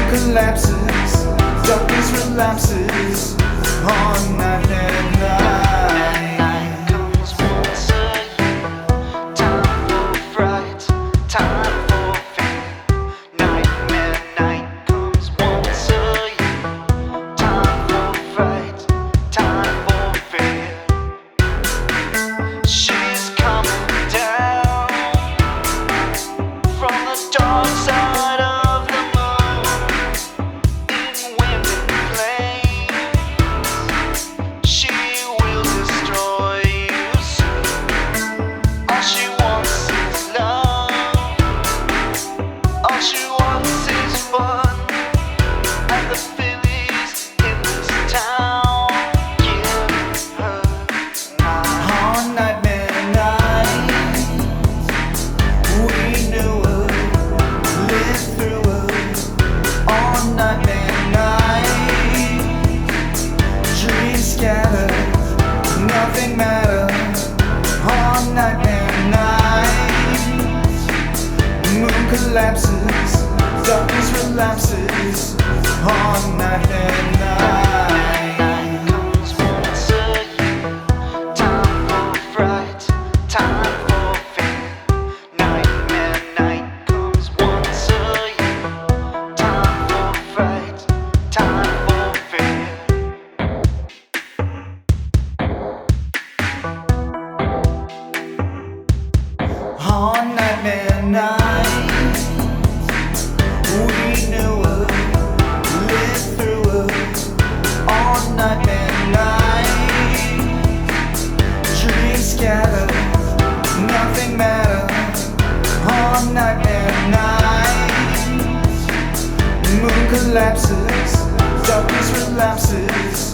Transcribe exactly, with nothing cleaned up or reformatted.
collapses, darkness relapses all night and night. Comes once a year, time for fright, time for fear. Nightmare night comes once a year, time for fright, time for fear. She's coming down from the dark side of the moon in wind and flames. She will destroy you soon. All she wants is love. All she wants is fun. And the Phillies in this town give her nine. On nightmare night, we knew her, lived through her. On nightmare night, dreams scattered, nothing mattered. On nightmare night, moon collapses, darkness relapses. On nightmare night. Comes once a year, time for fright, time for fear. Nightmare night comes once a year, time for fright, time for fear. On nightmare night, we knew her, lived through her. On nightmare night, dreams scattered, nothing mattered. On nightmare night, moon collapses, darkness relapses.